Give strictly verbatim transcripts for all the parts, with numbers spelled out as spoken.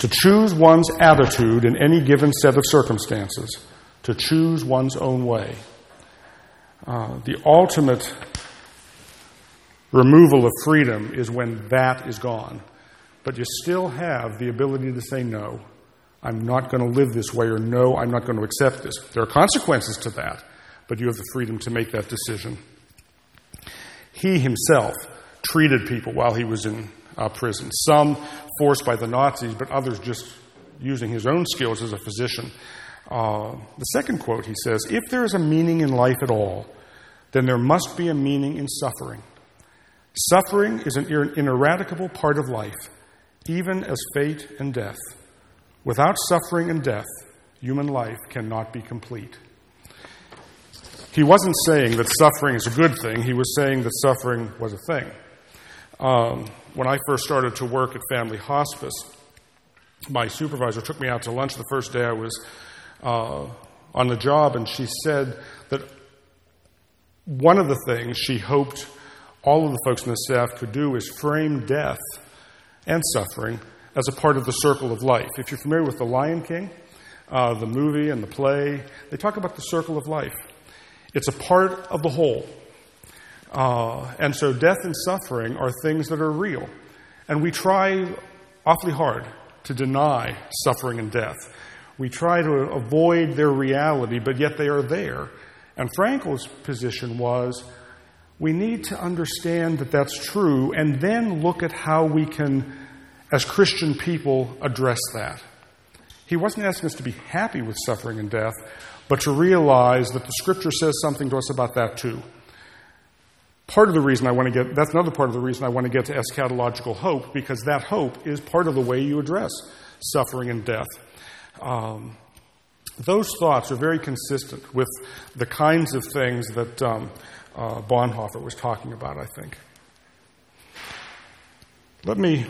To choose one's attitude in any given set of circumstances, to choose one's own way. Uh, the ultimate removal of freedom is when that is gone. But you still have the ability to say, no, I'm not going to live this way, or no, I'm not going to accept this. There are consequences to that, but you have the freedom to make that decision. He himself treated people while he was in uh, prison, some forced by the Nazis, but others just using his own skills as a physician. Uh, the second quote, he says, if there is a meaning in life at all, then there must be a meaning in suffering. Suffering is an ineradicable part of life, even as fate and death. Without suffering and death, human life cannot be complete. He wasn't saying that suffering is a good thing. He was saying that suffering was a thing. Um, when I first started to work at Family Hospice, my supervisor took me out to lunch the first day I was uh, on the job, and she said that one of the things she hoped all of the folks in the staff could do is frame death and suffering as a part of the circle of life. If you're familiar with The Lion King, uh, the movie and the play, they talk about the circle of life. It's a part of the whole. Uh, and so death and suffering are things that are real. And we try awfully hard to deny suffering and death. We try to avoid their reality, but yet they are there. And Frankl's position was, we need to understand that that's true and then look at how we can, as Christian people, address that. He wasn't asking us to be happy with suffering and death, but to realize that the Scripture says something to us about that too. Part of the reason I want to get, that's another part of the reason I want to get to eschatological hope, because that hope is part of the way you address suffering and death. Um, those thoughts are very consistent with the kinds of things that um, uh, Bonhoeffer was talking about, I think. Let me,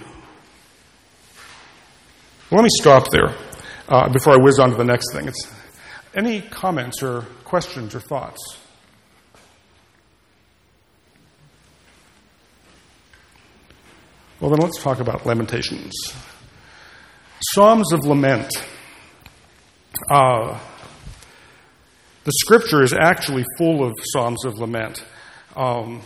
let me stop there uh, before I whiz on to the next thing. It's, any comments or questions or thoughts? Well, then let's talk about Lamentations. Psalms of Lament. Uh, the Scripture is actually full of Psalms of Lament. Um,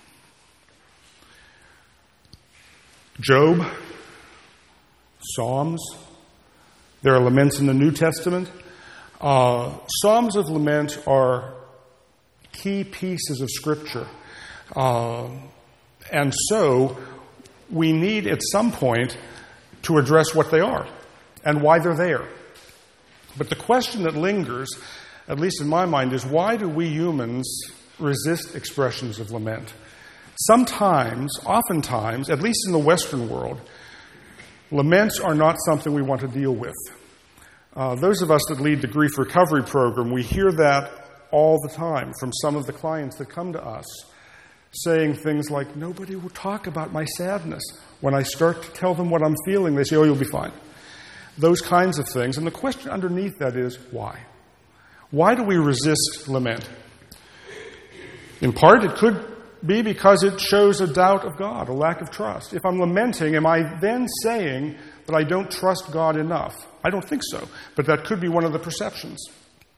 Job, Psalms. There are laments in the New Testament. Uh, Psalms of Lament are key pieces of Scripture. Uh, and so we need at some point to address what they are and why they're there. But the question that lingers, at least in my mind, is why do we humans resist expressions of lament? Sometimes, oftentimes, at least in the Western world, laments are not something we want to deal with. Uh, those of us that lead the grief recovery program, we hear that all the time from some of the clients that come to us, saying things like, nobody will talk about my sadness. When I start to tell them what I'm feeling, they say, oh, you'll be fine. Those kinds of things. And the question underneath that is, why? Why do we resist lament? In part, it could be because it shows a doubt of God, a lack of trust. If I'm lamenting, am I then saying that I don't trust God enough? I don't think so, but that could be one of the perceptions.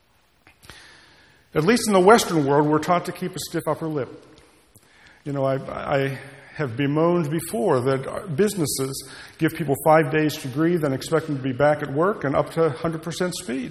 At least in the Western world, we're taught to keep a stiff upper lip. You know, I, I have bemoaned before that businesses give people five days to grieve and expect them to be back at work and up to one hundred percent speed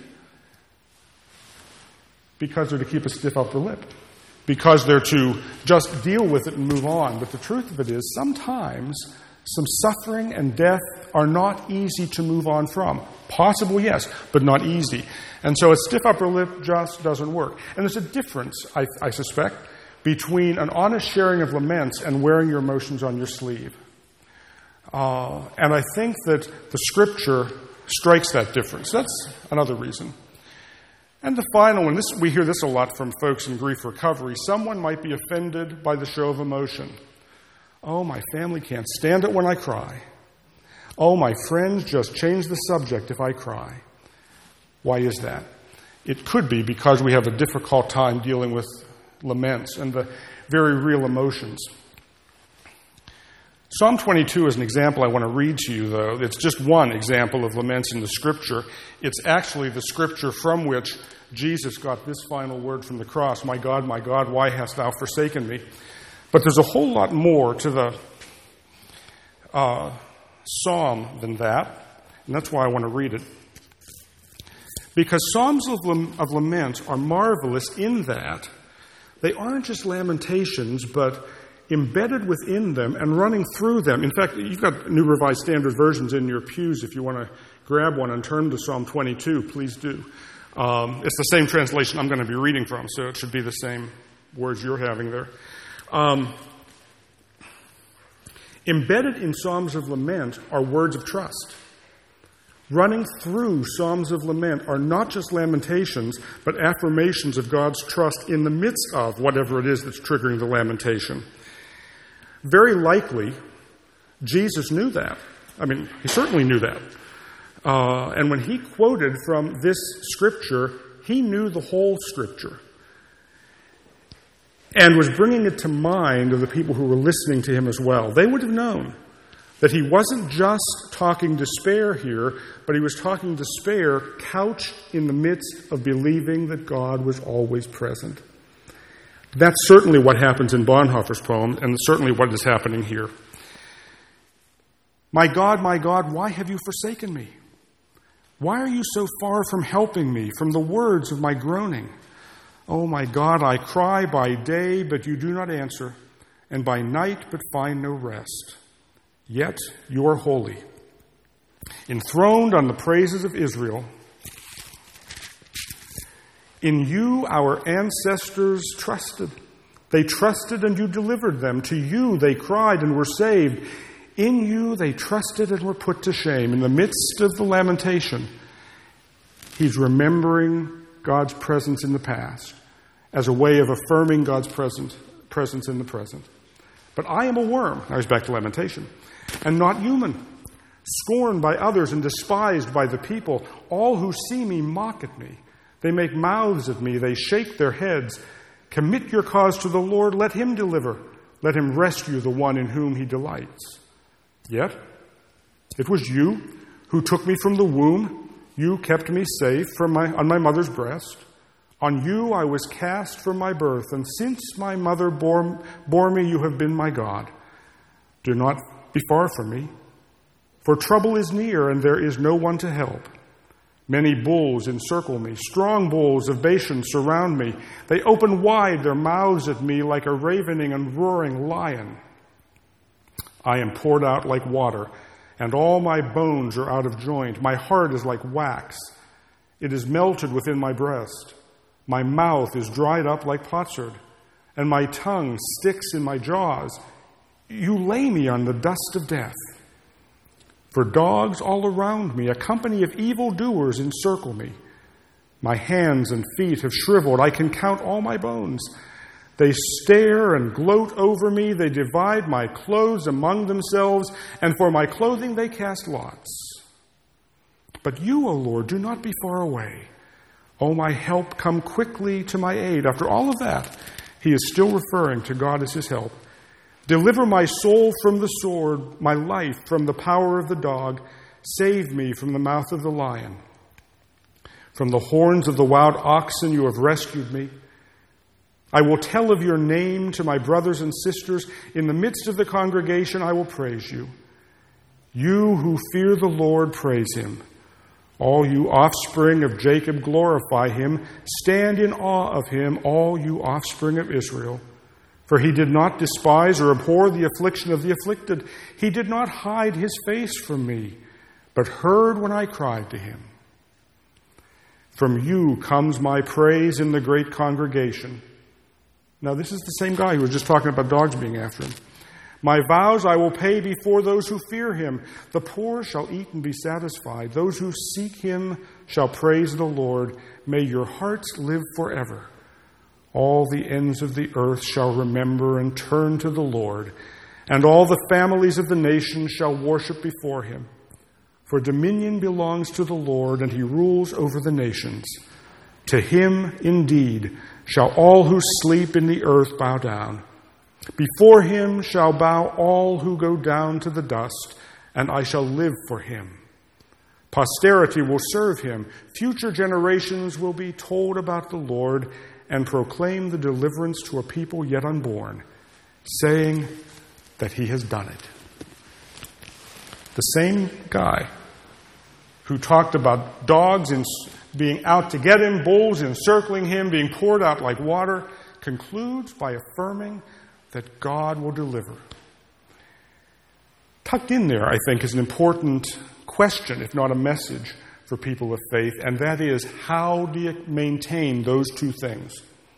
because they're to keep a stiff upper lip, because they're to just deal with it and move on. But the truth of it is, sometimes some suffering and death are not easy to move on from. Possible, yes, but not easy. And so a stiff upper lip just doesn't work. And there's a difference, I, I suspect, between an honest sharing of laments and wearing your emotions on your sleeve. Uh, and I think that the Scripture strikes that difference. That's another reason. And the final one, this, we hear this a lot from folks in grief recovery. Someone might be offended by the show of emotion. Oh, my family can't stand it when I cry. Oh, my friends just change the subject if I cry. Why is that? It could be because we have a difficult time dealing with laments and the very real emotions. Psalm twenty-two is an example I want to read to you, though. It's just one example of laments in the Scripture. It's actually the Scripture from which Jesus got this final word from the cross, "My God, my God, why hast thou forsaken me?" But there's a whole lot more to the uh, psalm than that, and that's why I want to read it. Because Psalms of, of lament are marvelous in that they aren't just lamentations, but embedded within them and running through them. In fact, you've got New Revised Standard Versions in your pews. If you want to grab one and turn to Psalm twenty-two, please do. Um, it's the same translation I'm going to be reading from, so it should be the same words you're having there. Um, embedded in Psalms of lament are words of trust. Running through Psalms of lament are not just lamentations, but affirmations of God's trust in the midst of whatever it is that's triggering the lamentation. Very likely, Jesus knew that. I mean, he certainly knew that. Uh, and when he quoted from this Scripture, he knew the whole Scripture and was bringing it to mind of the people who were listening to him as well. They would have known that he wasn't just talking despair here, but he was talking despair couched in the midst of believing that God was always present. That's certainly what happens in Bonhoeffer's poem, and certainly what is happening here. "My God, my God, why have you forsaken me? Why are you so far from helping me, from the words of my groaning? Oh, my God, I cry by day, but you do not answer, and by night, but find no rest. Yet you are holy, enthroned on the praises of Israel. In you our ancestors trusted. They trusted and you delivered them. To you they cried and were saved. In you they trusted and were put to shame." In the midst of the lamentation, he's remembering God's presence in the past as a way of affirming God's present, presence in the present. "But I am a worm," now he's back to lamentation, "and not human, scorned by others and despised by the people. All who see me mock at me. They make mouths at me. They shake their heads. Commit your cause to the Lord. Let him deliver. Let him rescue the one in whom he delights. Yet it was you who took me from the womb. You kept me safe from my, on my mother's breast. On you I was cast from my birth, and since my mother bore, bore me, you have been my God. Do not be far from me, for trouble is near, and there is no one to help. Many bulls encircle me. Strong bulls of Bashan surround me. They open wide their mouths at me like a ravening and roaring lion. I am poured out like water, and all my bones are out of joint. My heart is like wax. It is melted within my breast. My mouth is dried up like potsherd, and my tongue sticks in my jaws. You lay me on the dust of death. For dogs all around me, a company of evildoers encircle me. My hands and feet have shriveled. I can count all my bones. They stare and gloat over me. They divide my clothes among themselves, and for my clothing they cast lots. But you, O Lord, do not be far away. O my help, come quickly to my aid. After all of that, he is still referring to God as his help. Deliver my soul from the sword, my life from the power of the dog. Save me from the mouth of the lion. From the horns of the wild oxen you have rescued me. I will tell of your name to my brothers and sisters. In the midst of the congregation I will praise you. You who fear the Lord, praise him. All you offspring of Jacob, glorify him. Stand in awe of him, all you offspring of Israel. For he did not despise or abhor the affliction of the afflicted. He did not hide his face from me, but heard when I cried to him. From you comes my praise in the great congregation. Now, this is the same guy who was just talking about dogs being after him. My vows I will pay before those who fear him. The poor shall eat and be satisfied. Those who seek him shall praise the Lord. May your hearts live forever. All the ends of the earth shall remember and turn to the Lord, and all the families of the nations shall worship before him. For dominion belongs to the Lord, and he rules over the nations. To him, indeed, shall all who sleep in the earth bow down. Before him shall bow all who go down to the dust, and I shall live for him. Posterity will serve him. Future generations will be told about the Lord and proclaim the deliverance to a people yet unborn, saying that he has done it. The same guy who talked about dogs in, being out to get him, bulls encircling him, being poured out like water, concludes by affirming that God will deliver. Tucked in there, I think, is an important question, if not a message, for people of faith, and that is, how do you maintain those two things?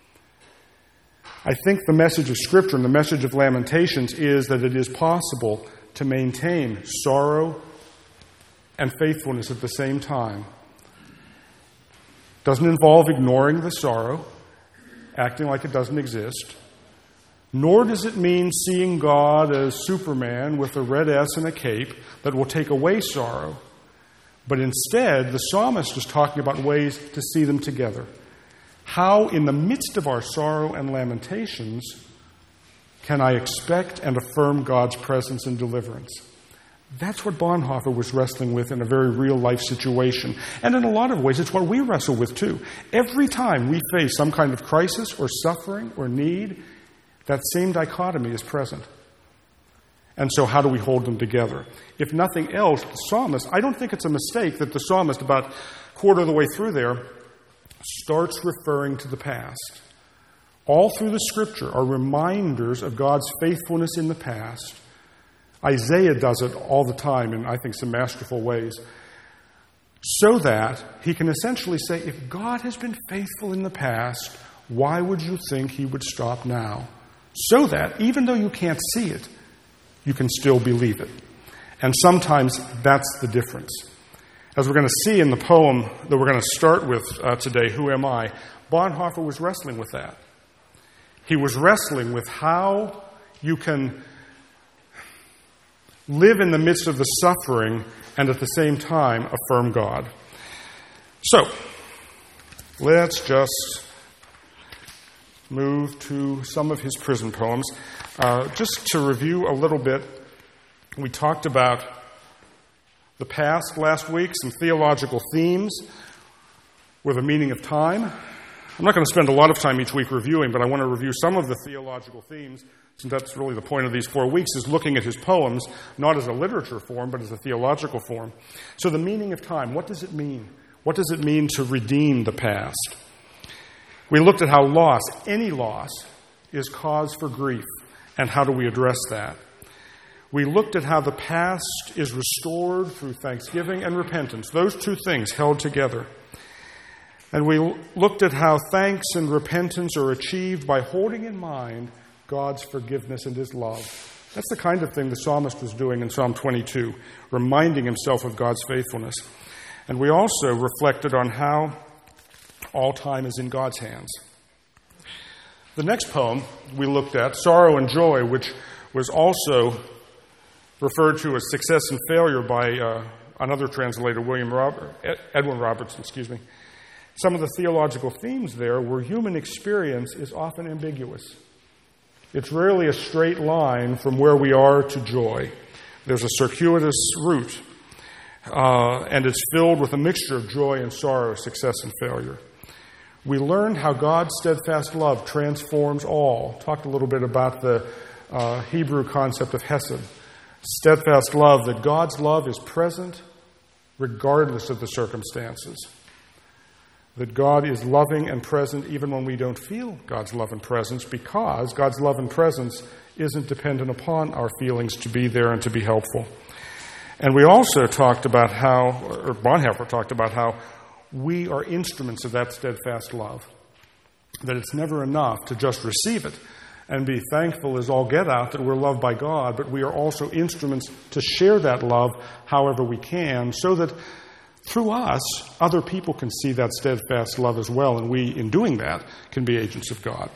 I think the message of Scripture and the message of Lamentations is that it is possible to maintain sorrow and faithfulness at the same time. Doesn't involve ignoring the sorrow, acting like it doesn't exist, nor does it mean seeing God as Superman with a red S and a cape that will take away sorrow. But instead, the psalmist is talking about ways to see them together. How, in the midst of our sorrow and lamentations, can I expect and affirm God's presence and deliverance? That's what Bonhoeffer was wrestling with in a very real-life situation. And in a lot of ways, it's what we wrestle with, too. Every time we face some kind of crisis or suffering or need, that same dichotomy is present. And so how do we hold them together? If nothing else, the psalmist, I don't think it's a mistake that the psalmist, about a quarter of the way through there, starts referring to the past. All through the Scripture are reminders of God's faithfulness in the past. Isaiah does it all the time in, I think, some masterful ways. So that he can essentially say, if God has been faithful in the past, why would you think he would stop now? So that, even though you can't see it, you can still believe it. And sometimes that's the difference. As we're going to see in the poem that we're going to start with uh, today, Who Am I?, Bonhoeffer was wrestling with that. He was wrestling with how you can live in the midst of the suffering and at the same time affirm God. So, let's just move to some of his prison poems. Uh, just to review a little bit, we talked about the past last week, some theological themes with a meaning of time. I'm not going to spend a lot of time each week reviewing, but I want to review some of the theological themes, since that's really the point of these four weeks, is looking at his poems, not as a literature form, but as a theological form. So the meaning of time, what does it mean? What does it mean to redeem the past? We looked at how loss, any loss, is cause for grief, and how do we address that? We looked at how the past is restored through thanksgiving and repentance, those two things held together. And we looked at how thanks and repentance are achieved by holding in mind God's forgiveness and his love. That's the kind of thing the psalmist was doing in Psalm twenty-two, reminding himself of God's faithfulness. And we also reflected on how all time is in God's hands. The next poem we looked at, Sorrow and Joy, which was also referred to as Success and Failure by uh, another translator, William Robert, Edwin Robertson, excuse me. Some of the theological themes there were human experience is often ambiguous. It's rarely a straight line from where we are to joy. There's a circuitous route, uh, and it's filled with a mixture of joy and sorrow, success and failure. We learned how God's steadfast love transforms all. Talked a little bit about the uh, Hebrew concept of hesed. Steadfast love, that God's love is present regardless of the circumstances. That God is loving and present even when we don't feel God's love and presence, because God's love and presence isn't dependent upon our feelings to be there and to be helpful. And we also talked about how, or Bonhoeffer talked about how we are instruments of that steadfast love. That it's never enough to just receive it and be thankful as all get out that we're loved by God, but we are also instruments to share that love however we can, so that through us, other people can see that steadfast love as well, and we, in doing that, can be agents of God.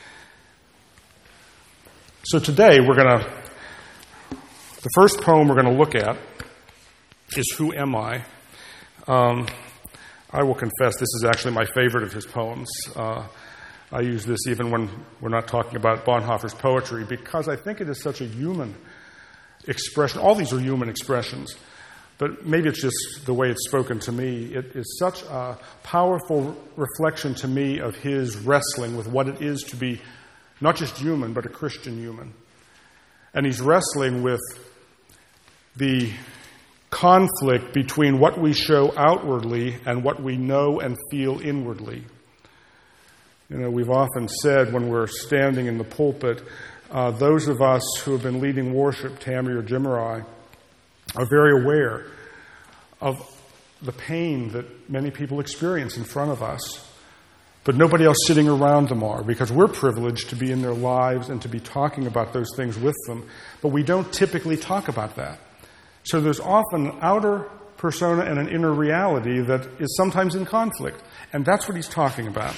So today, we're going to, the first poem we're going to look at is Who Am I? Um, I will confess this is actually my favorite of his poems. Uh, I use this even when we're not talking about Bonhoeffer's poetry, because I think it is such a human expression. All these are human expressions, but maybe it's just the way it's spoken to me. It is such a powerful reflection to me of his wrestling with what it is to be not just human, but a Christian human. And he's wrestling with the conflict between what we show outwardly and what we know and feel inwardly. You know, we've often said when we're standing in the pulpit, uh, those of us who have been leading worship, Tammy or Jim or I, are very aware of the pain that many people experience in front of us, but nobody else sitting around them are, because we're privileged to be in their lives and to be talking about those things with them, but we don't typically talk about that. So there's often an outer persona and an inner reality that is sometimes in conflict, and that's what he's talking about.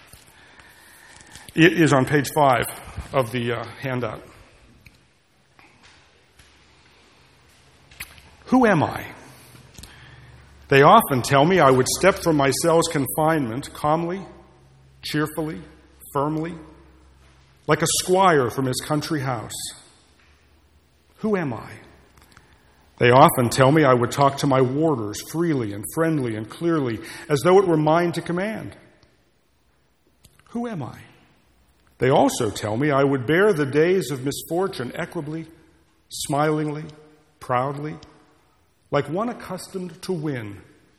It is on page five of the uh, handout. Who am I? They often tell me I would step from my cell's confinement calmly, cheerfully, firmly, like a squire from his country house. Who am I? They often tell me I would talk to my warders freely and friendly and clearly, as though it were mine to command. Who am I? They also tell me I would bear the days of misfortune equably, smilingly, proudly, like one accustomed to win.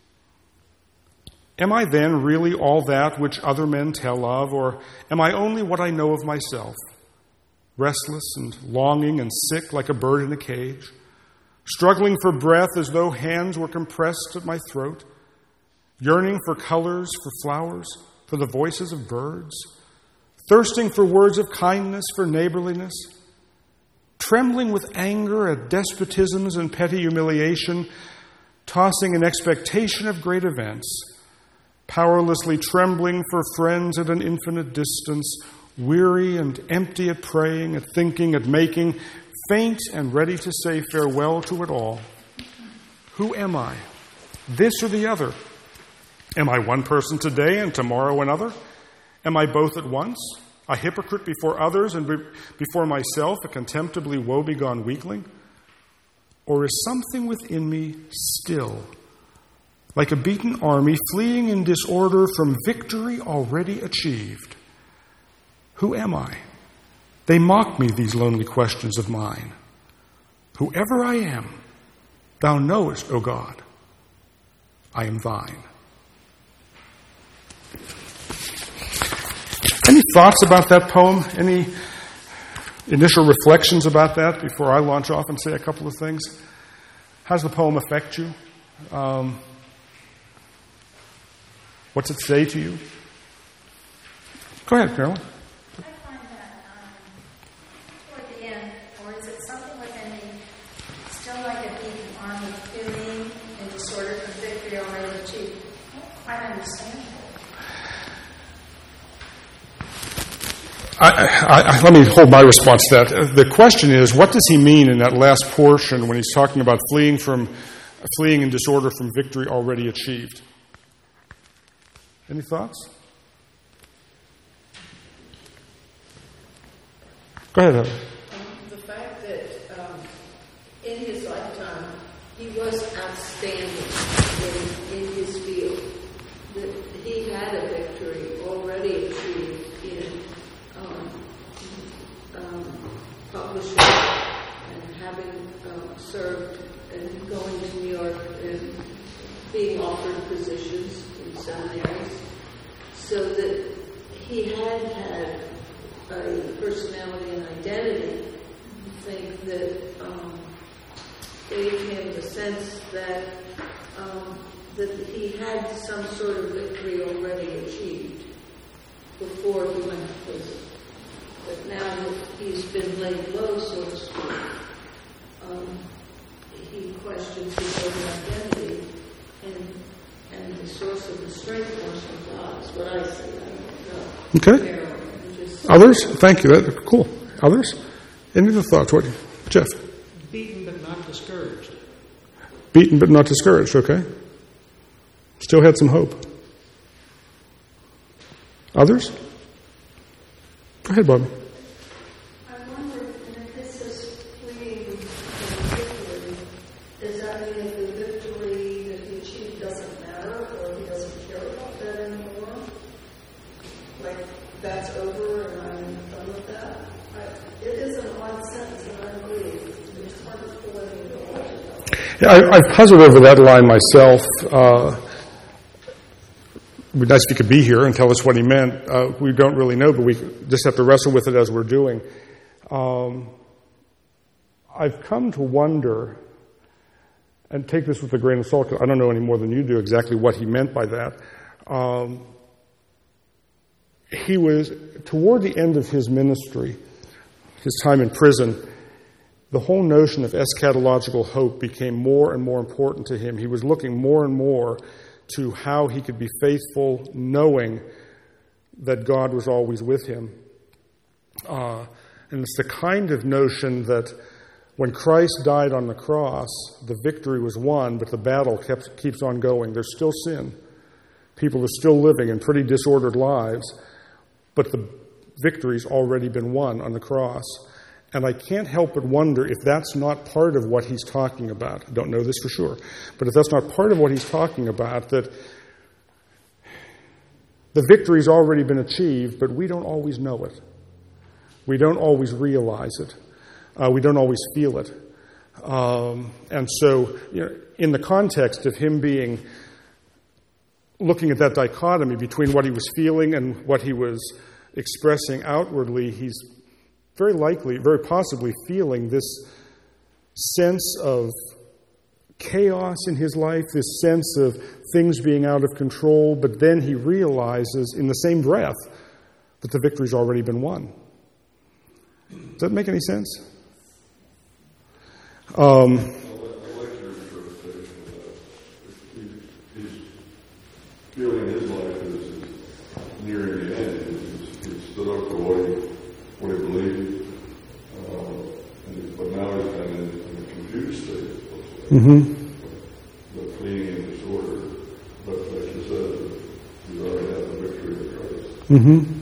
Am I then really all that which other men tell of, or am I only what I know of myself, restless and longing and sick like a bird in a cage, struggling for breath as though hands were compressed at my throat, yearning for colors, for flowers, for the voices of birds, thirsting for words of kindness, for neighborliness, trembling with anger at despotisms and petty humiliation, tossing in expectation of great events, powerlessly trembling for friends at an infinite distance, weary and empty at praying, at thinking, at making, faint and ready to say farewell to it all. Who am I? This or the other? Am I one person today and tomorrow another? Am I both at once? A hypocrite before others and be- before myself, a contemptibly woebegone weakling? Or is something within me still, like a beaten army fleeing in disorder from victory already achieved? Who am I? They mock me, these lonely questions of mine. Whoever I am, thou knowest, O God, I am thine. Any thoughts about that poem? Any initial reflections about that before I launch off and say a couple of things? How does the poem affect you? Um, what's it say to you? Go ahead, Carolyn. I find that um, toward the end, or is it something within me, still like a beaten army, feeling and disorder for victory already achieved? I don't understand. I, I, I, let me hold my response to that. The question is, what does he mean in that last portion when he's talking about fleeing from, fleeing in disorder from victory already achieved? Any thoughts? Go ahead, Heather. Um, the fact that um, in his lifetime he was outstanding in, in his field, that he had a victory already achieved in um, um, publishing and having um, served and going to New York and being offered positions in seminaries, so that he had had a personality and identity. I think that um, gave him the sense that um, that he had some sort of victory already achieved before he went to prison. But now that he's been laid low, so to speak, um, he questions his own identity, and and the source of the strength comes from God. Is what I say. I don't know. Okay. Others? Thank you. That, cool. Others? Any other thoughts? What, Jeff? Beaten but not discouraged. Beaten but not discouraged. Okay. Still had some hope. Others? Go ahead, Bob. I wonder if this is fleeing victory, does that mean that the victory that he achieved doesn't matter, or he doesn't care about that anymore? Like, that's over and I'm done with that? I, it is an odd sentence, and I agree. It's hard to pull any of the logic out. Yeah, I, I've puzzled over that line myself. Uh, it would be nice if he could be here and tell us what he meant. Uh, we don't really know, but we just have to wrestle with it as we're doing. Um, I've come to wonder, and take this with a grain of salt, because I don't know any more than you do exactly what he meant by that. Um, he was, toward the end of his ministry, his time in prison, the whole notion of eschatological hope became more and more important to him. He was looking more and more to how he could be faithful, knowing that God was always with him. Uh, and it's the kind of notion that when Christ died on the cross, the victory was won, but the battle kept, keeps on going. There's still sin. People are still living in pretty disordered lives, but the victory's already been won on the cross. And I can't help but wonder if that's not part of what he's talking about. I don't know this for sure. But if that's not part of what he's talking about, that the victory's already been achieved, but we don't always know it. We don't always realize it. Uh, we don't always feel it. Um, and so, you know, in the context of him being, looking at that dichotomy between what he was feeling and what he was expressing outwardly, he's very likely, very possibly feeling this sense of chaos in his life, this sense of things being out of control, but then he realizes in the same breath that the victory's already been won. Does that make any sense? Um, I like your interpretation of that. He's feeling his life is nearing the end. He's, he's stood up for what he, what he believed, uh, and, but now he's kind of in, in a confused state. mm-hmm. The fleeing and disorder. But like you said, he's already had the victory in Christ. Mm-hmm.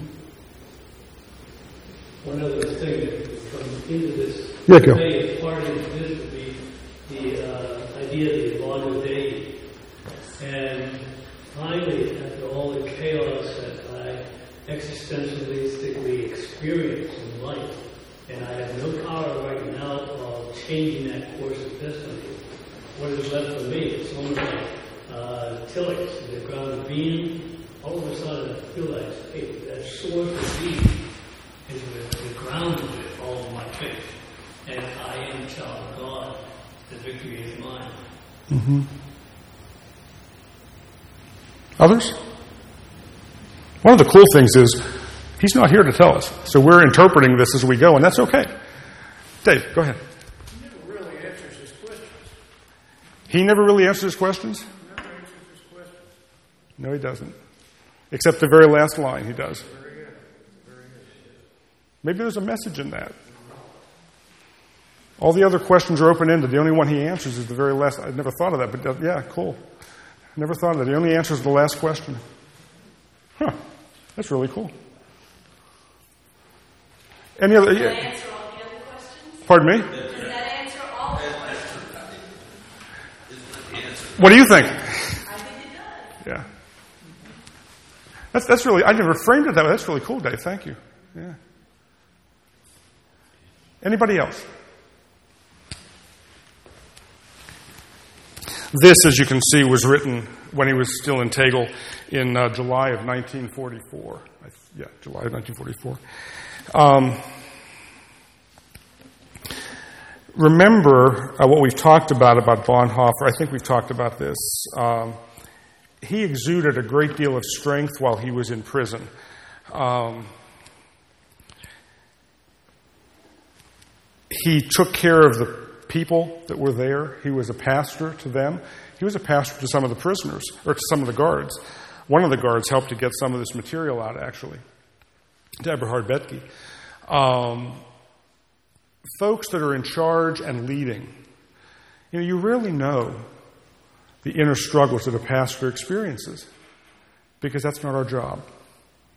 One other thing that comes into this Yeah, go. today, part of this would be the uh, idea of the latter day. And finally, after all the chaos that I existentialistically experience in life, and I have no power right now of changing that course of destiny, what is left for me is almost like uh, tillage, the ground of being. All of a sudden, I feel like, hey, that source of being is the, the ground of it, all of my faith. And I am a child of God. The victory is mine. Mm-hmm. Others? One of the cool things is he's not here to tell us, so we're interpreting this as we go, and that's okay. Dave, go ahead. He never really answers his questions. He never really answers his questions? He never answers his questions. No, he doesn't. Except the very last line, he does. Very good. Very good. Maybe there's a message in that. All the other questions are open-ended. The only one he answers is the very last. I never thought of that, but yeah, cool. Never thought of that. He only answers the last question. Huh. That's really cool. Any other? Does that Yeah. answer all the other questions? Pardon me? Does that answer all the questions? What do you think? I think it does. Yeah. That's that's really. I never framed it that way. That's really cool, Dave. Thank you. Yeah. Anybody else? This, as you can see, was written when he was still in Tegel in uh, July of nineteen forty-four. I, yeah, July of nineteen forty-four. Um, remember uh, what we've talked about about Bonhoeffer. I think we've talked about this. Um, he exuded a great deal of strength while he was in prison. Um, he took care of the people that were there. He was a pastor to them. He was a pastor to some of the prisoners, or to some of the guards. One of the guards helped to get some of this material out, actually, to Eberhard Bethge. Um, folks that are in charge and leading, you know, you rarely know the inner struggles that a pastor experiences, because that's not our job.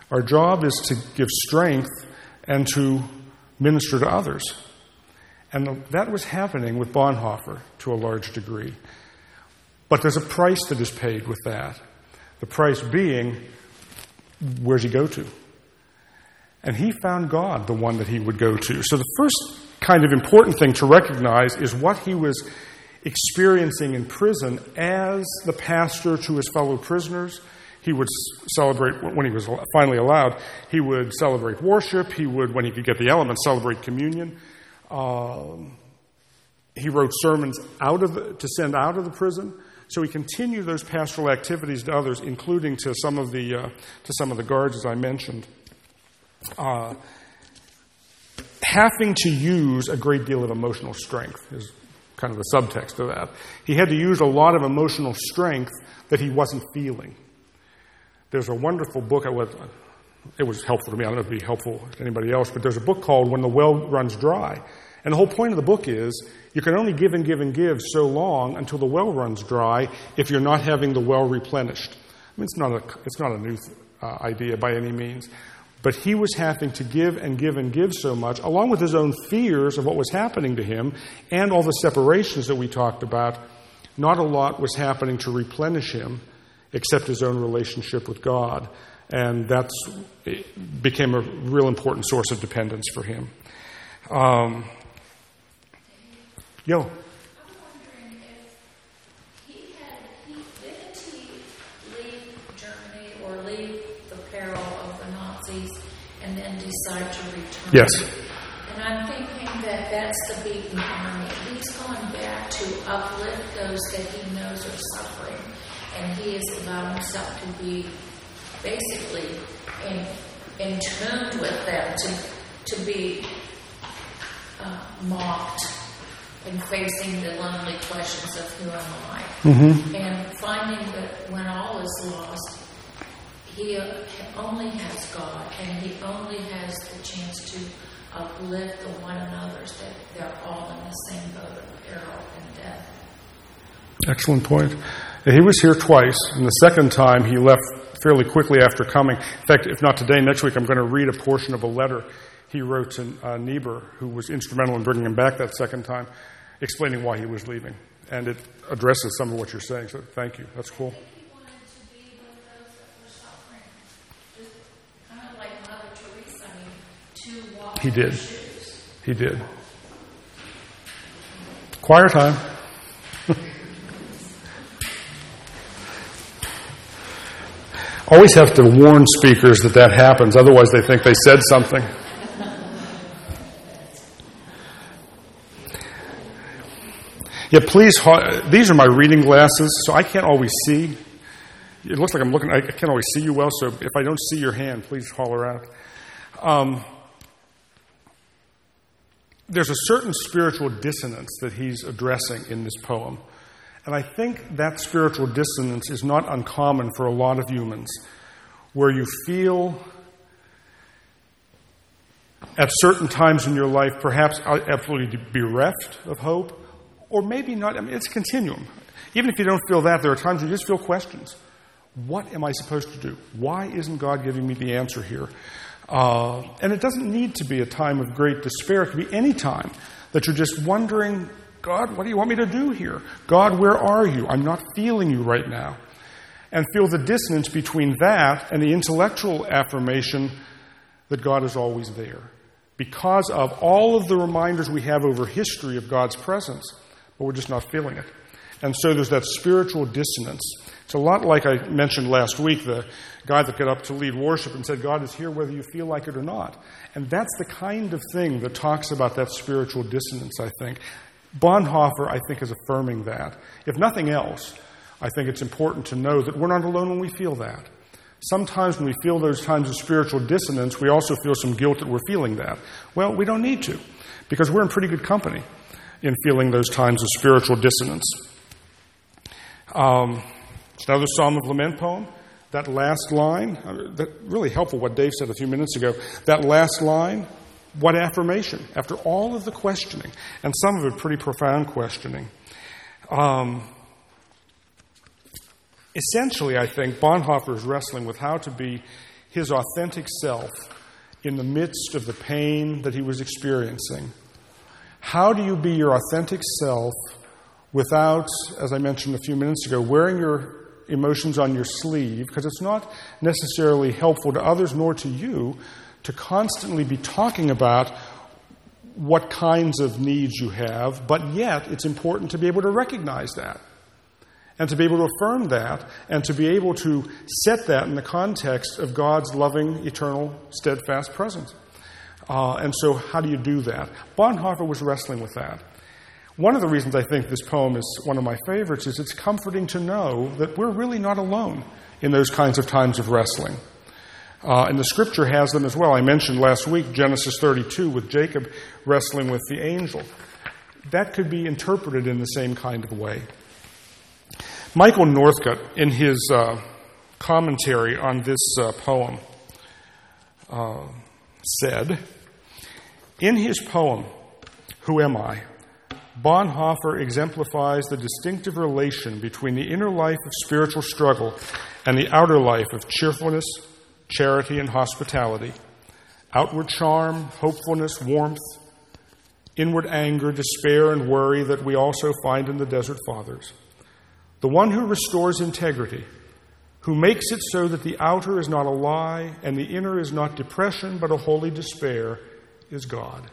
Our job is to give strength and to minister to others. And that was happening with Bonhoeffer to a large degree. But there's a price that is paid with that. The price being, where's he go to? And he found God, the one that he would go to. So the first kind of important thing to recognize is what he was experiencing in prison as the pastor to his fellow prisoners. He would celebrate, when he was finally allowed, he would celebrate worship. He would, when he could get the elements, celebrate communion. Um, he wrote sermons out of the, to send out of the prison. So he continued those pastoral activities to others, including to some of the uh, to some of the guards, as I mentioned. Uh, having to use a great deal of emotional strength is kind of the subtext of that. He had to use a lot of emotional strength that he wasn't feeling. There's a wonderful book, I was, it was helpful to me, I don't know if it would be helpful to anybody else, but there's a book called When the Well Runs Dry. And the whole point of the book is you can only give and give and give so long until the well runs dry if you're not having the well replenished. I mean, it's not a, it's not a new uh, idea by any means. But he was having to give and give and give so much, along with his own fears of what was happening to him and all the separations that we talked about. Not a lot was happening to replenish him except his own relationship with God. And that became a real important source of dependence for him. Um, yo. I'm wondering if he had, he, didn't he leave Germany or leave the peril of the Nazis and then decide to return? Yes. And I'm thinking that that's the beaten army. He's going back to uplift those that he knows are suffering. And he has allowed himself to be basically in, in tune with them, to, to be uh, mocked and facing the lonely questions of who am I. Mm-hmm. And finding that when all is lost, he only has God, and he only has the chance to uplift the one another's, that they're all in the same boat of peril and death. Excellent point. He was here twice, and the second time he left fairly quickly after coming. In fact, if not today, next week I'm going to read a portion of a letter he wrote to uh, Niebuhr, who was instrumental in bringing him back that second time, explaining why he was leaving. And it addresses some of what you're saying, so thank you. That's cool. I think he wanted to be with those that were suffering. Just kind of like Mother Teresa, I mean, to walk He in did. her shoes. He did. Choir time. Always have to warn speakers that that happens, otherwise they think they said something. Yeah, please, these are my reading glasses, so I can't always see. It looks like I'm looking, I can't always see you well, so if I don't see your hand, please holler out. Um, there's a certain spiritual dissonance that he's addressing in this poem. And I think that spiritual dissonance is not uncommon for a lot of humans, where you feel at certain times in your life perhaps absolutely bereft of hope, or maybe not. I mean, it's a continuum. Even if you don't feel that, there are times you just feel questions. What am I supposed to do? Why isn't God giving me the answer here? Uh, and it doesn't need to be a time of great despair. It could be any time that you're just wondering, God, what do you want me to do here? God, where are you? I'm not feeling you right now. And feel the dissonance between that and the intellectual affirmation that God is always there, because of all of the reminders we have over history of God's presence, but we're just not feeling it. And so there's that spiritual dissonance. It's a lot like I mentioned last week, the guy that got up to lead worship and said, God is here whether you feel like it or not. And that's the kind of thing that talks about that spiritual dissonance, I think. Bonhoeffer, I think, is affirming that. If nothing else, I think it's important to know that we're not alone when we feel that. Sometimes when we feel those times of spiritual dissonance, we also feel some guilt that we're feeling that. Well, we don't need to, because we're in pretty good company in feeling those times of spiritual dissonance. Um, it's another Psalm of Lament poem. That last line, uh, that really helpful what Dave said a few minutes ago. That last line, what affirmation, after all of the questioning, and some of it pretty profound questioning. Um, essentially, I think, Bonhoeffer is wrestling with how to be his authentic self in the midst of the pain that he was experiencing. How do you be your authentic self without, as I mentioned a few minutes ago, wearing your emotions on your sleeve? Because it's not necessarily helpful to others nor to you to constantly be talking about what kinds of needs you have, but yet it's important to be able to recognize that and to be able to affirm that and to be able to set that in the context of God's loving, eternal, steadfast presence. Uh, and so how do you do that? Bonhoeffer was wrestling with that. One of the reasons I think this poem is one of my favorites is it's comforting to know that we're really not alone in those kinds of times of wrestling. Uh, and the Scripture has them as well. I mentioned last week Genesis thirty-two with Jacob wrestling with the angel. That could be interpreted in the same kind of way. Michael Northcott, in his uh, commentary on this uh, poem, uh, said, in his poem, Who Am I?, Bonhoeffer exemplifies the distinctive relation between the inner life of spiritual struggle and the outer life of cheerfulness, charity, and hospitality, outward charm, hopefulness, warmth, inward anger, despair, and worry that we also find in the Desert Fathers. The one who restores integrity, who makes it so that the outer is not a lie and the inner is not depression but a holy despair, is God.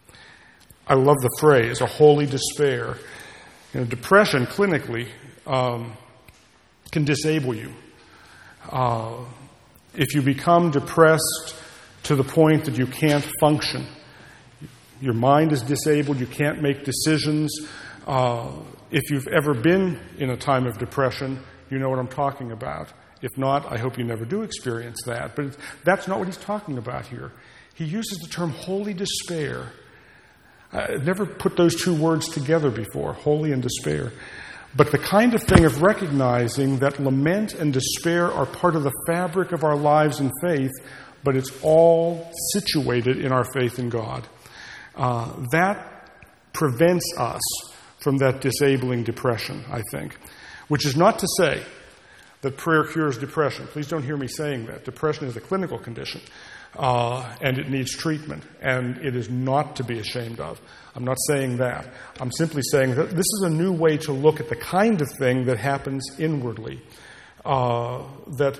I love the phrase, a holy despair. You know, depression, clinically, um, can disable you. Uh, if you become depressed to the point that you can't function, your mind is disabled, you can't make decisions. Uh, if you've ever been in a time of depression, you know what I'm talking about. If not, I hope you never do experience that. But that's not what he's talking about here. He uses the term holy despair. I've never put those two words together before, holy and despair. But the kind of thing of recognizing that lament and despair are part of the fabric of our lives and faith, but it's all situated in our faith in God. Uh, that prevents us from that disabling depression, I think. Which is not to say that prayer cures depression. Please don't hear me saying that. Depression is a clinical condition. Uh, and it needs treatment, and it is not to be ashamed of. I'm not saying that. I'm simply saying that this is a new way to look at the kind of thing that happens inwardly. Uh, that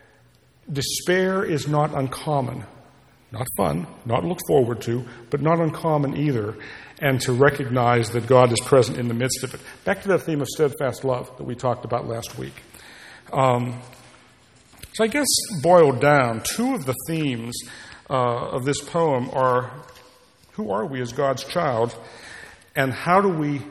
despair is not uncommon, not fun, not looked forward to, but not uncommon either, and to recognize that God is present in the midst of it. Back to that theme of steadfast love that we talked about last week. Um, So I guess, boiled down, two of the themes uh, of this poem are, who are we as God's child, and how do we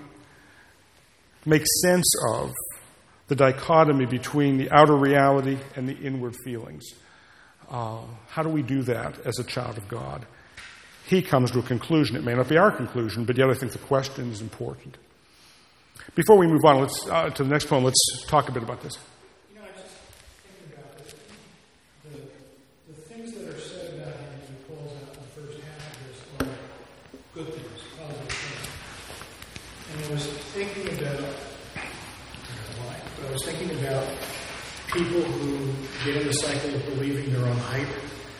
make sense of the dichotomy between the outer reality and the inward feelings? Uh, how do we do that as a child of God? He comes to a conclusion. It may not be our conclusion, but yet I think the question is important. Before we move on let's uh, to the next poem, let's talk a bit about this. Good things, positive things. And I was thinking about, I don't know why, but I was thinking about people who get in the cycle of believing their own hype.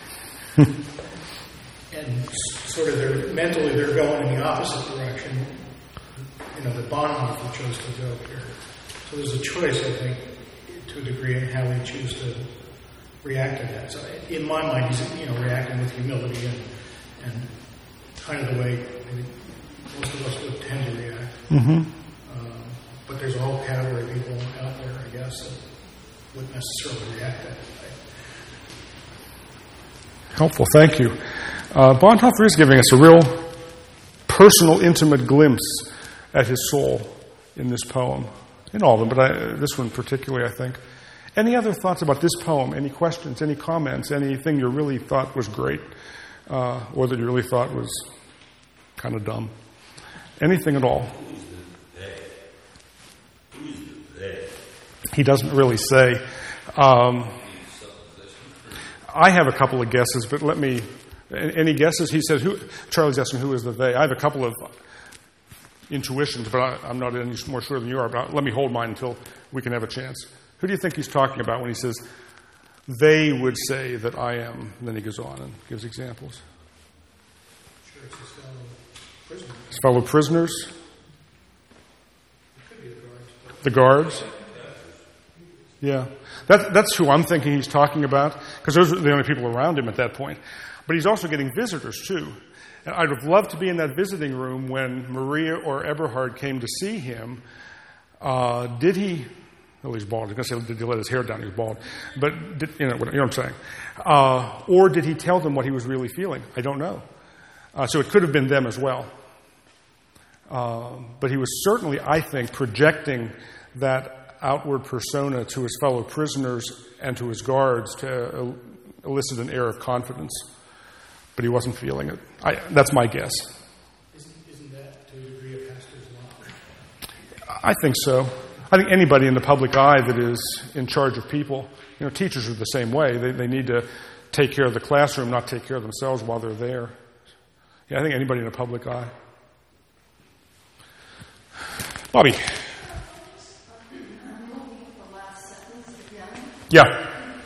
And sort of they're, mentally they're going in the opposite direction, you know, that Bonhoeffer chose to go here. So there's a choice, I think, to a degree in how we choose to react to that. So in my mind, he's, you know, reacting with humility and, and kind of the way maybe most of us would tend to react. Mm-hmm. Um, but there's a whole category of people out there, I guess, that wouldn't necessarily react that way. Helpful, thank you. Uh, Bonhoeffer is giving us a real personal, intimate glimpse at his soul in this poem. In all of them, but I, this one particularly, I think. Any other thoughts about this poem? Any questions, any comments, anything you really thought was great? Uh, or that you really thought was kind of dumb. Anything at all. Who's the they? Who's the they? He doesn't really say. Um, I have a couple of guesses, but let me... Any guesses? He says, who, Charlie's asking who is the they. I have a couple of intuitions, but I, I'm not any more sure than you are. But let me hold mine until we can have a chance. Who do you think he's talking about when he says, they would say that I am. And then he goes on and gives examples. Sure, it's his fellow prisoners. His fellow prisoners, It could be the guards. the guards. Yeah. That, that's who I'm thinking he's talking about, because those are the only people around him at that point. But he's also getting visitors, too. And I'd have loved to be in that visiting room when Maria or Eberhard came to see him. Uh, did he... Well, he's bald. I was going to say, did he let his hair down? He was bald. But, did, you, know, what, you know what I'm saying. Uh, or did he tell them what he was really feeling? I don't know. Uh, so it could have been them as well. Uh, but he was certainly, I think, projecting that outward persona to his fellow prisoners and to his guards to elicit an air of confidence. But he wasn't feeling it. I, that's my guess. Isn't, isn't that, to a degree, a pastor's law? I think so. I think anybody in the public eye that is in charge of people, you know, teachers are the same way. They, they need to take care of the classroom, not take care of themselves while they're there. Yeah, I think anybody in a public eye. Bobby. Yeah.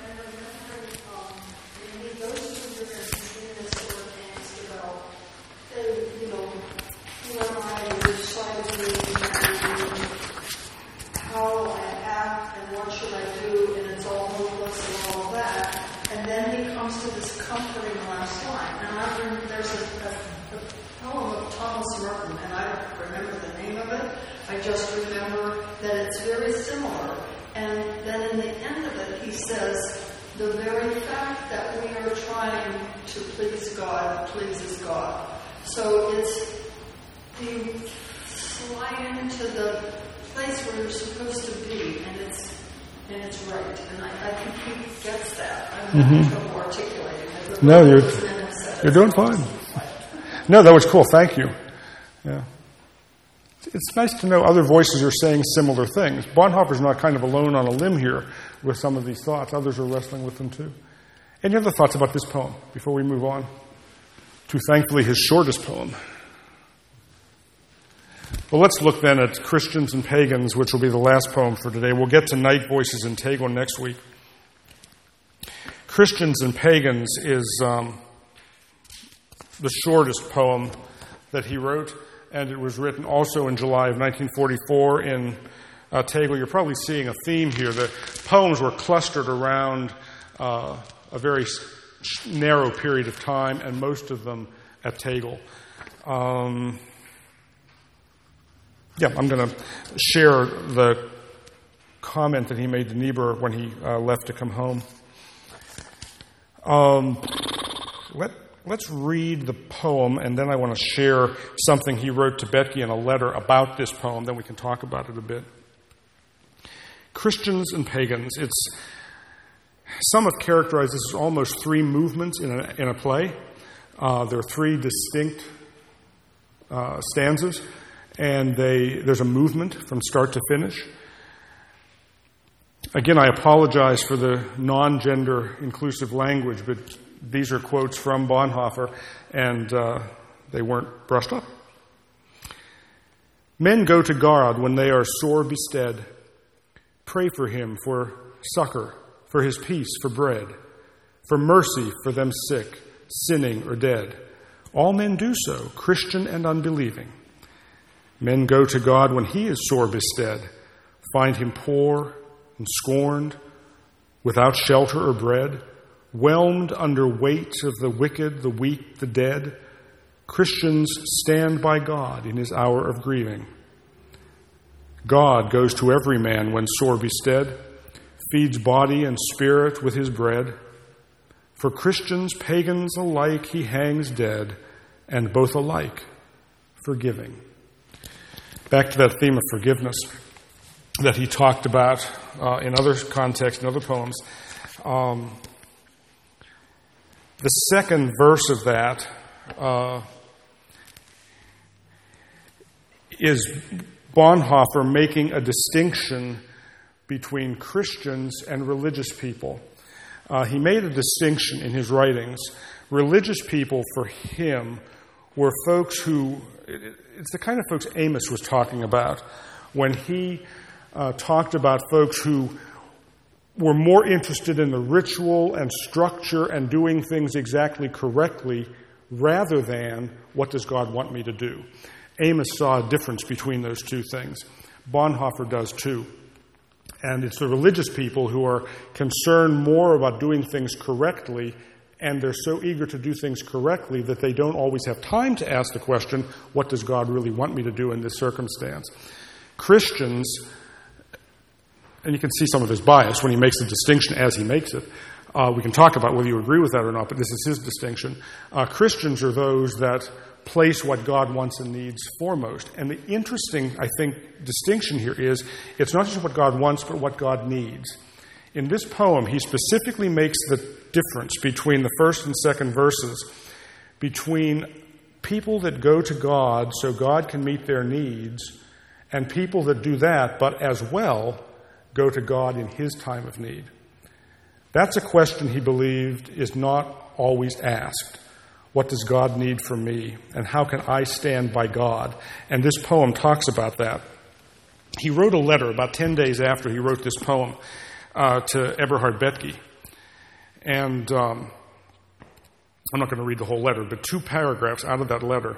Pleases God. So it's you slide into the place where you're supposed to be, and it's and it's right. And I, I think he gets that. I'm not mm-hmm. trouble articulating it. No, you're you're doing fine. No, that was cool. Thank you. Yeah, it's nice to know other voices are saying similar things. Bonhoeffer's not kind of alone on a limb here with some of these thoughts. Others are wrestling with them too. Any other thoughts about this poem before we move on to, thankfully, his shortest poem? Well, let's look then at Christians and Pagans, which will be the last poem for today. We'll get to Night Voices in Tegel next week. Christians and Pagans is um, the shortest poem that he wrote, and it was written also in July of nineteen forty-four in uh, Tegel. You're probably seeing a theme here. The poems were clustered around uh, a very narrow period of time, and most of them at Tegel. Um, yeah, I'm going to share the comment that he made to Niebuhr when he uh, left to come home. Um, let, let's read the poem, and then I want to share something he wrote to Betke in a letter about this poem. Then we can talk about it a bit. Christians and Pagans. It's Some have characterized this as almost three movements in a, in a play. Uh, there are three distinct uh, stanzas, and they, there's a movement from start to finish. Again, I apologize for the non-gender inclusive language, but these are quotes from Bonhoeffer, and uh, they weren't brushed up. Men go to God when they are sore bestead. Pray for him for succor, for his peace, for bread, for mercy for them sick, sinning or dead. All men do so, Christian and unbelieving. Men go to God when he is sore bestead, find him poor and scorned, without shelter or bread, whelmed under weight of the wicked, the weak, the dead. Christians stand by God in his hour of grieving. God goes to every man when sore bestead, feeds body and spirit with his bread. For Christians, pagans alike, he hangs dead, and both alike forgiving. Back to that theme of forgiveness that he talked about uh, in other contexts, in other poems. Um, the second verse of that uh, is Bonhoeffer making a distinction between Christians and religious people. Uh, he made a distinction in his writings. Religious people, for him, were folks who, it's the kind of folks Amos was talking about when he uh, talked about folks who we're more interested in the ritual and structure and doing things exactly correctly rather than what does God want me to do. Amos saw a difference between those two things. Bonhoeffer does too. And it's the religious people who are concerned more about doing things correctly, and they're so eager to do things correctly that they don't always have time to ask the question, what does God really want me to do in this circumstance? Christians, and you can see some of his bias when he makes the distinction as he makes it. Uh, we can talk about whether you agree with that or not, but this is his distinction. Uh, Christians are those that place what God wants and needs foremost. And the interesting, I think, distinction here is it's not just what God wants, but what God needs. In this poem, he specifically makes the difference between the first and second verses, between people that go to God so God can meet their needs, and people that do that, but as well go to God in his time of need. That's a question he believed is not always asked. What does God need from me? And how can I stand by God? And this poem talks about that. He wrote a letter about ten days after he wrote this poem uh, to Eberhard Bethge. And um, I'm not going to read the whole letter, but two paragraphs out of that letter.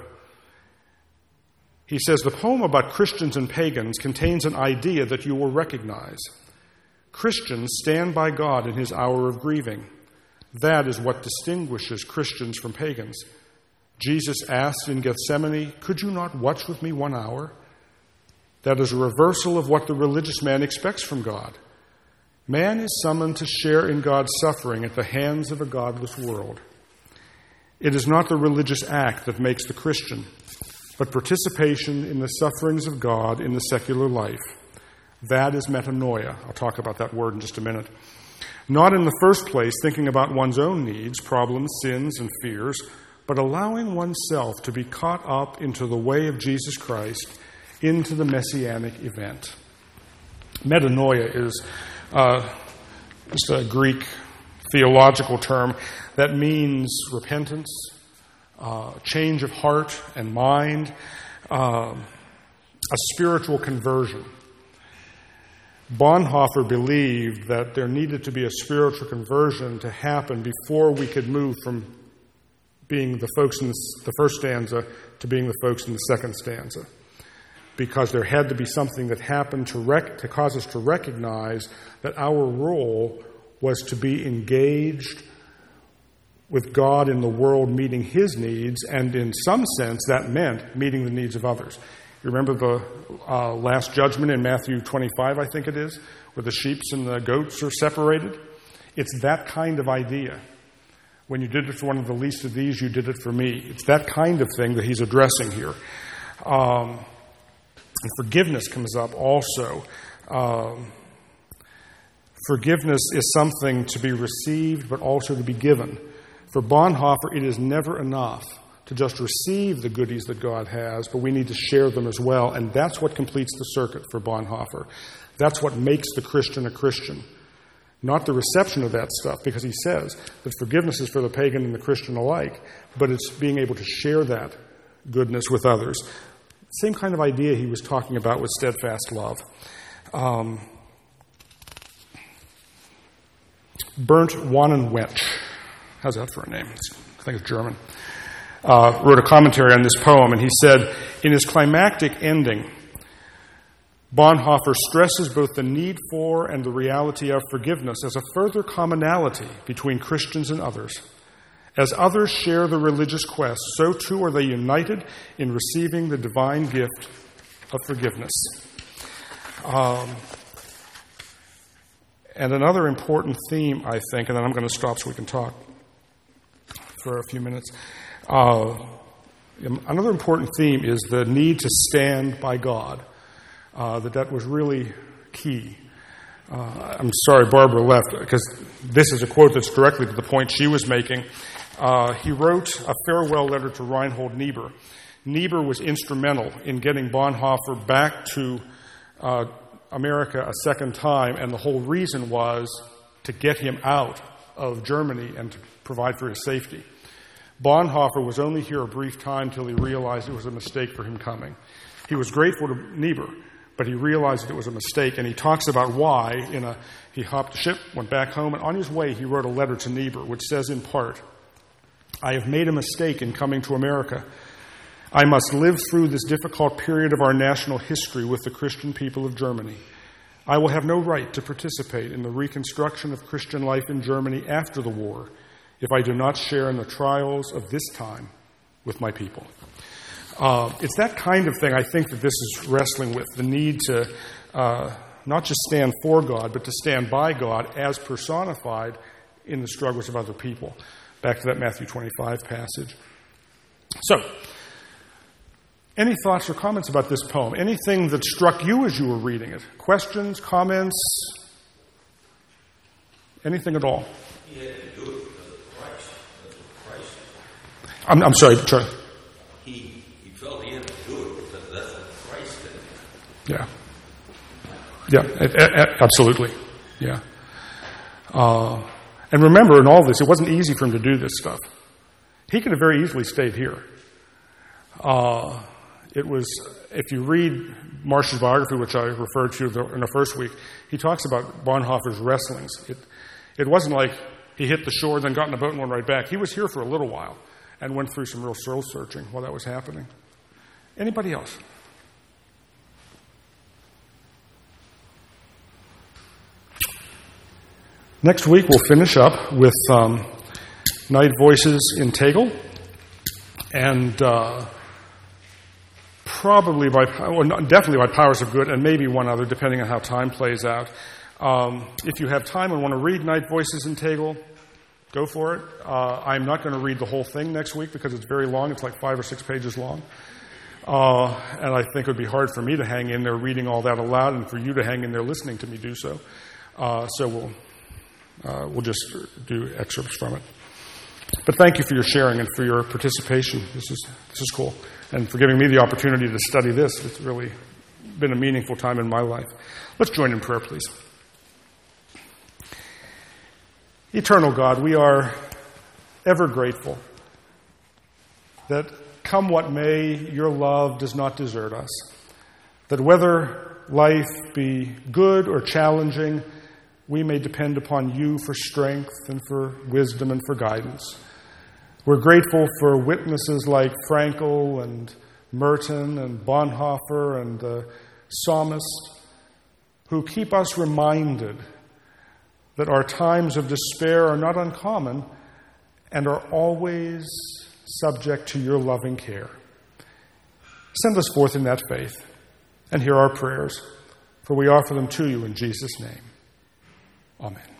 He says, the poem about Christians and pagans contains an idea that you will recognize. Christians stand by God in his hour of grieving. That is what distinguishes Christians from pagans. Jesus asked in Gethsemane, could you not watch with me one hour? That is a reversal of what the religious man expects from God. Man is summoned to share in God's suffering at the hands of a godless world. It is not the religious act that makes the Christian, but participation in the sufferings of God in the secular life. That is metanoia. I'll talk about that word in just a minute. Not in the first place thinking about one's own needs, problems, sins, and fears, but allowing oneself to be caught up into the way of Jesus Christ, into the messianic event. Metanoia is uh, just a Greek theological term that means repentance, uh, change of heart and mind, uh, a spiritual conversion. Bonhoeffer believed that there needed to be a spiritual conversion to happen before we could move from being the folks in the first stanza to being the folks in the second stanza. Because there had to be something that happened to, rec- to cause us to recognize that our role was to be engaged with God in the world, meeting his needs, and in some sense that meant meeting the needs of others. You remember the uh, last judgment in Matthew twenty-five, I think it is, where the sheep and the goats are separated? It's that kind of idea. When you did it for one of the least of these, you did it for me. It's that kind of thing that he's addressing here. Um, and forgiveness comes up also. Um, forgiveness is something to be received, but also to be given. For Bonhoeffer, it is never enough to just receive the goodies that God has, but we need to share them as well. And that's what completes the circuit for Bonhoeffer. That's what makes the Christian a Christian. Not the reception of that stuff, because he says that forgiveness is for the pagan and the Christian alike, but it's being able to share that goodness with others. Same kind of idea he was talking about with steadfast love. Um, Bernd Wannenwetsch, how's that for a name? I think it's German. Uh, wrote a commentary on this poem, and he said, in his climactic ending, Bonhoeffer stresses both the need for and the reality of forgiveness as a further commonality between Christians and others. As others share the religious quest, so too are they united in receiving the divine gift of forgiveness. Um, and another important theme, I think, and then I'm going to stop so we can talk for a few minutes. Uh, another important theme is the need to stand by God. Uh, that that was really key. Uh, I'm sorry Barbara left, because this is a quote that's directly to the point she was making. Uh, he wrote a farewell letter to Reinhold Niebuhr. Niebuhr was instrumental in getting Bonhoeffer back to uh, America a second time, and the whole reason was to get him out of Germany and to provide for his safety. Bonhoeffer was only here a brief time till he realized it was a mistake for him coming. He was grateful to Niebuhr, but he realized that it was a mistake, and he talks about why. In a, he hopped the ship, went back home, and on his way he wrote a letter to Niebuhr, which says in part, "I have made a mistake in coming to America. I must live through this difficult period of our national history with the Christian people of Germany. I will have no right to participate in the reconstruction of Christian life in Germany after the war if I do not share in the trials of this time with my people." Uh, it's that kind of thing, I think, that this is wrestling with, the need to uh, not just stand for God, but to stand by God as personified in the struggles of other people. Back to that Matthew twenty-five passage. So, any thoughts or comments about this poem? Anything that struck you as you were reading it? Questions, comments, anything at all? He had to do it because of Christ. That's what Christ did. I'm, I'm sorry, Charlie. He, he felt he had to do it because that's what Christ did. Yeah. Yeah, a- a- absolutely. Yeah. Uh, and remember, in all this, it wasn't easy for him to do this stuff. He could have very easily stayed here. Uh, it was, if you read Marsh's biography, which I referred to the, in the first week, he talks about Bonhoeffer's wrestlings. It, it wasn't like he hit the shore, then got in a boat and went right back. He was here for a little while and went through some real soul searching while that was happening. Anybody else? Next week, we'll finish up with um, Night Voices in Tegel. And uh, probably by, well, definitely by Powers of Good, and maybe one other, depending on how time plays out. Um, if you have time and want to read Night Voices in Tegel, go for it. Uh, I'm not going to read the whole thing next week because it's very long. It's like five or six pages long. Uh, and I think it would be hard for me to hang in there reading all that aloud and for you to hang in there listening to me do so. Uh, so we'll uh, we'll just do excerpts from it. But thank you for your sharing and for your participation. This is this is cool. And for giving me the opportunity to study this. It's really been a meaningful time in my life. Let's join in prayer, please. Eternal God, we are ever grateful that come what may, your love does not desert us. That whether life be good or challenging, we may depend upon you for strength and for wisdom and for guidance. We're grateful for witnesses like Frankl and Merton and Bonhoeffer and the psalmist who keep us reminded that our times of despair are not uncommon and are always subject to your loving care. Send us forth in that faith and hear our prayers, for we offer them to you in Jesus' name. Amen.